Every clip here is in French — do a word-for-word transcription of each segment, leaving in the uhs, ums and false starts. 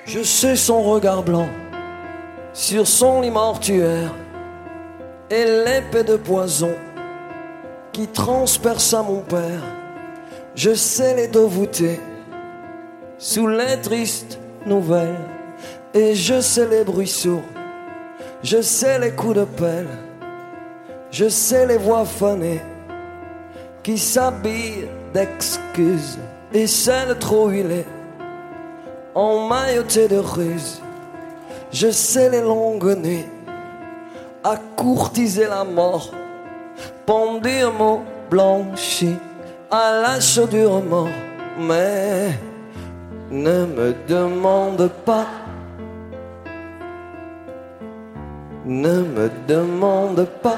Je sais son regard blanc sur son lit mortuaire et l'épée de poison qui transperça mon père. Je sais les dos voûtés sous les tristes nouvelles, et je sais les bruits sourds, je sais les coups de pelle, je sais les voix phonées qui s'habillent d'excuses et celles trop huilées, emmaillotées de ruse. Je sais les longues nuits à courtiser la mort, pendu un mot blanchi à la chaudure mort. Mais ne me demande pas, ne me demande pas,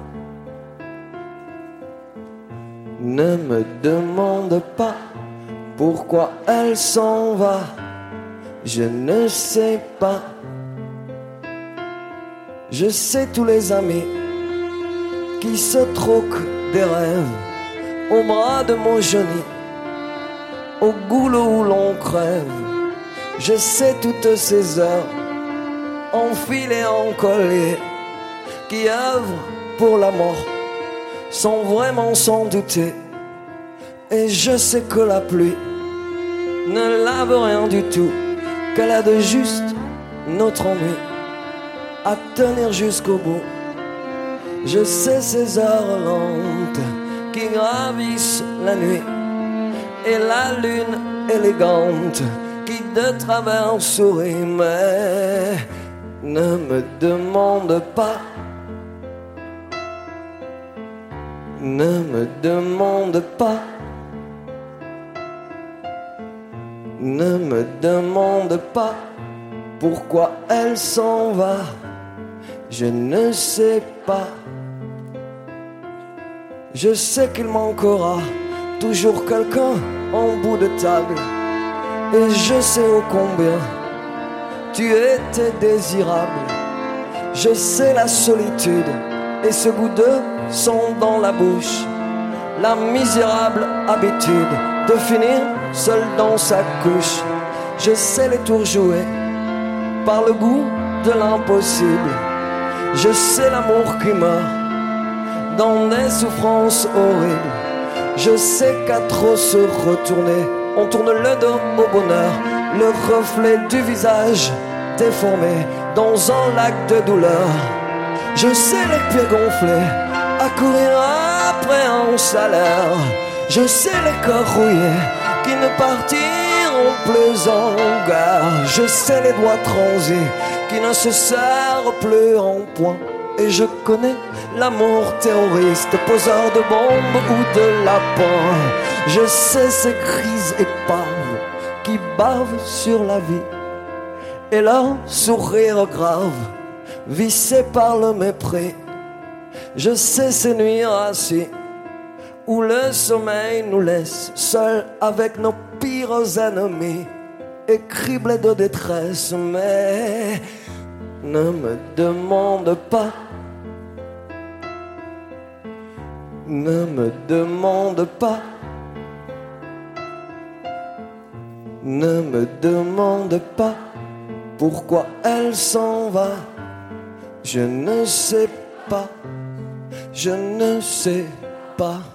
ne me demande pas pourquoi elle s'en va. Je ne sais pas. Je sais tous les amis qui se troquent des rêves au bras de mon genou, au goulot où l'on crève. Je sais toutes ces heures enfilées en collier qui œuvrent pour la mort sans vraiment s'en douter. Et je sais que la pluie ne lave rien du tout, qu'elle a de juste notre ennui à tenir jusqu'au bout. Je sais ces heures lentes qui gravissent la nuit et la lune élégante qui de travers sourit. Mais ne me demande pas, ne me demande pas, ne me demande pas pourquoi elle s'en va. Je ne sais pas. Je sais qu'il manquera toujours quelqu'un en bout de table, et je sais ô combien tu étais désirable. Je sais la solitude et ce goût de sang dans la bouche, la misérable habitude de finir seul dans sa couche. Je sais les tours joués par le goût de l'impossible. Je sais l'amour qui meurt dans des souffrances horribles. Je sais qu'à trop se retourner, on tourne le dos au bonheur, le reflet du visage déformé dans un lac de douleur. Je sais les pieds gonflés à courir après un salaire. Je sais les cœurs rouillés qui ne partiront plus en guerre. Je sais les doigts transis qui ne se serrent plus en poing. Et je connais l'amour terroriste, poseur de bombes ou de lapins. Je sais ces crises épaves qui bavent sur la vie et leur sourire grave vissé par le mépris. Je sais ces nuits assis où le sommeil nous laisse seuls avec nos pires ennemis et criblés de détresse. Mais ne me demande pas, ne me demande pas, ne me demande pas pourquoi elle s'en va. Je ne sais pas, je ne sais pas.